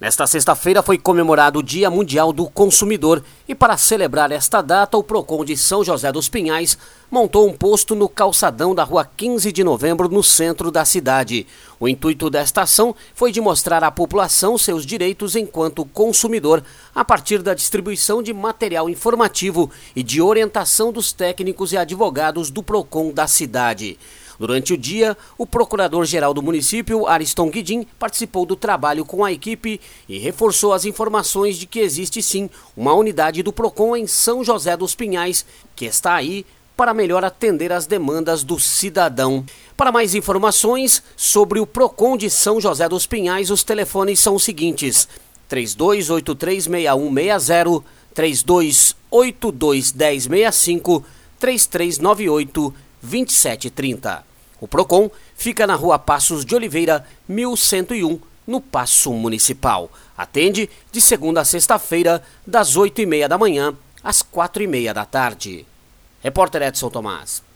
Nesta sexta-feira foi comemorado o Dia Mundial do Consumidor e para celebrar esta data, o Procon de São José dos Pinhais montou um posto no calçadão da rua 15 de novembro, no centro da cidade. O intuito desta ação foi de mostrar à população seus direitos enquanto consumidor a partir da distribuição de material informativo e de orientação dos técnicos e advogados do Procon da cidade. Durante o dia, o procurador-geral do município, Ariston Guidin, participou do trabalho com a equipe e reforçou as informações de que existe sim uma unidade do Procon em São José dos Pinhais, que está aí para melhor atender às demandas do cidadão. Para mais informações sobre o Procon de São José dos Pinhais, os telefones são os seguintes: 32836160, 32821065, 3398-2730. O Procon fica na rua Passos de Oliveira, 1101, no Paço Municipal. Atende de segunda a sexta-feira, das 8h30 da manhã às 4h30 da tarde. Repórter Edson Tomás.